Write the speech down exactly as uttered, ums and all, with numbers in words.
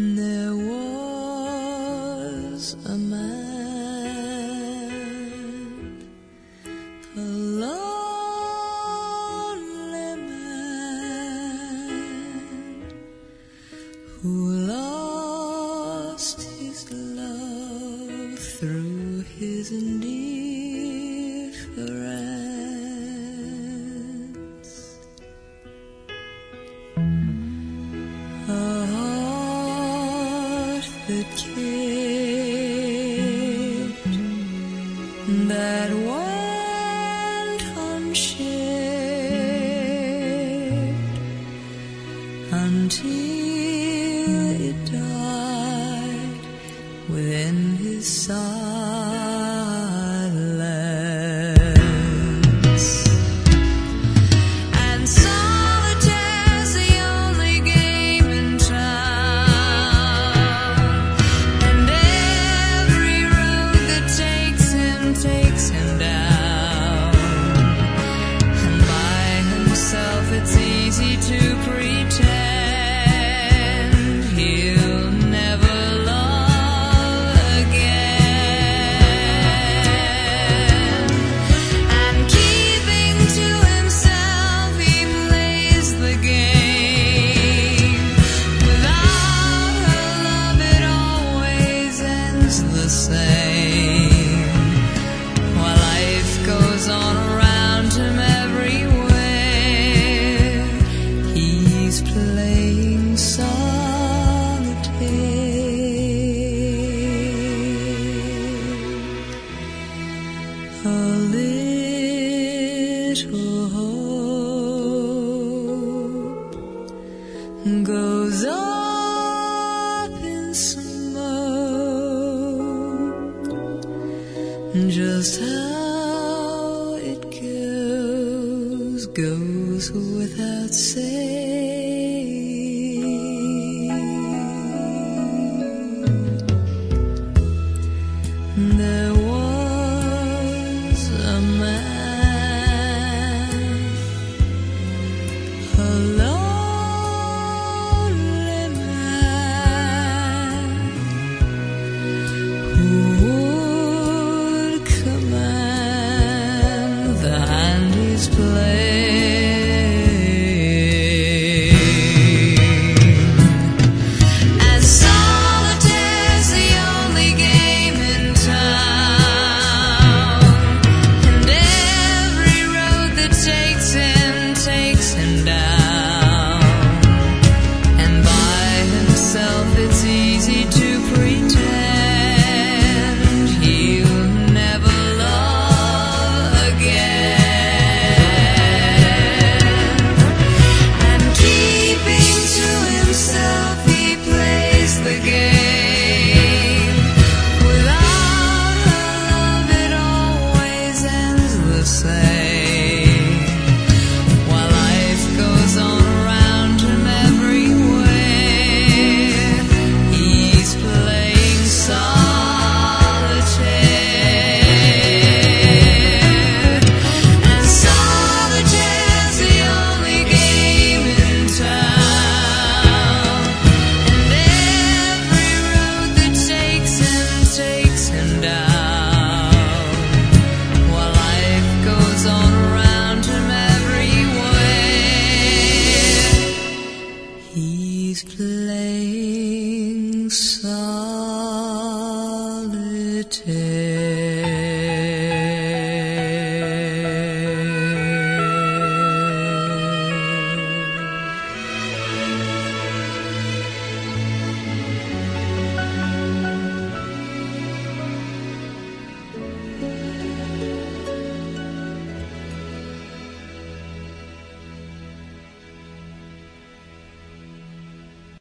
There was a man, a lonely man, who lost his love through his indifference. A heart that cared, that went unshared until it died within his silence. And solitaire's the only game in town, and every road that takes him takes him down. And by himself it's easy to pretend he'll never love again. And keeping to himself he plays the game. Without her love it always ends the same. While life goes on around him everywhere, he's playing solitaire. A little hope goes up in smoke. Just how it goes, goes without saying. There was a man, a lonely man, who would command the hand he's playing. And solitaire's the only game in town, and every road that takes him takes him down. And by himself it's easy to pretend he'll never love again. And keeping to himself he plays the game. Without her love it always ends the same. While life goes on around him everywhere, he's playing solitaire. And solitaire's the only game in town, and every road that takes him takes him down. While life goes on around him everywhere, he's playing solitaire.